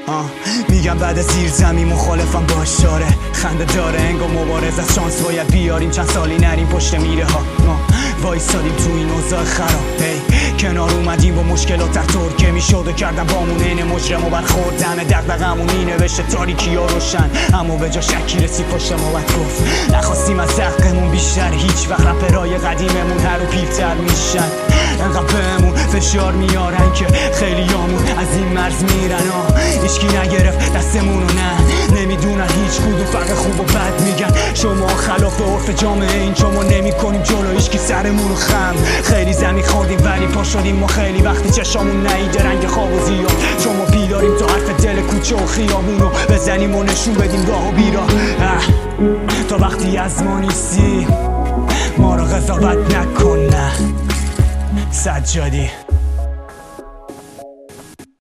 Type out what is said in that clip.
میگم بعد زیر زمین مخالفم با اشاره خنده داره انگار مبارز از شانس باید بیاریم چند سالی نریم پشت میره ها ما وایسادیم تو این اوضاع خراب کنار اومدیم با مشکلات در ترکه میشد و کردم بامون این مجرم و برخورد همه دغدغه‌مون اینه نوشته تاریکی ها روشن اما به جا شکی رسید پشت ما باید گفت نخواستیم از حقمون بیشتر هیچ وقت رپرای قدیممون هر رو پیرتر میشن انقدر بهمون فشار میارن که خیلیامون از این مرز میرن هیچکی نگرفت دستمونو نه نمیدونن هیچ کدوم فرق خوب و بد میگن شما خلاف عرف جامعه این چون ما نمیکنیم جلو هیچکی سرمونو خم خیلی زمین خوردیم ولی پا شدیم ما خیلی وقتی چشامون نیده رنگ خواب و زیاد چون ما بیداریم تا حرف دل کوچه و خیابونو بزنیم و نشون بدیم راه و بیراه تا وقتی از ما نیستی ما رو قضاوت نکن نه سجادی